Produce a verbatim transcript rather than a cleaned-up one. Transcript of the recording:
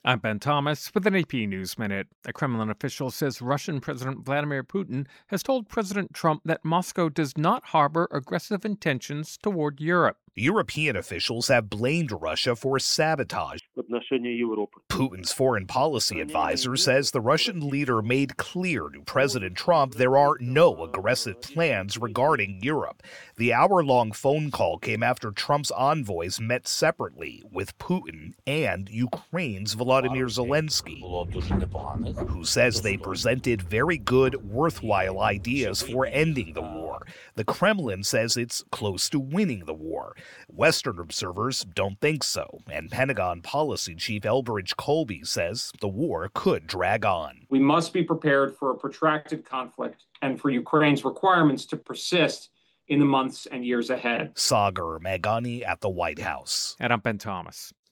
I'm Ben Thomas with an A P News Minute. A Kremlin official says Russian President Vladimir Putin has told President Trump that Moscow does not harbor aggressive intentions toward Europe. European officials have blamed Russia for sabotage. Putin's foreign policy advisor says the Russian leader made clear to President Trump there are no aggressive plans regarding Europe. The hour-long phone call came after Trump's envoys met separately with Putin and Ukraine's Volodymyr Zelensky, who says they presented very good, worthwhile ideas for ending the war. The Kremlin says it's close to winning the war. Western observers don't think so, and Pentagon Policy Chief Elbridge Colby says the war could drag on. We must be prepared for a protracted conflict and for Ukraine's requirements to persist in the months and years ahead. Sagar Meghani at the White House. And I'm Ben Thomas.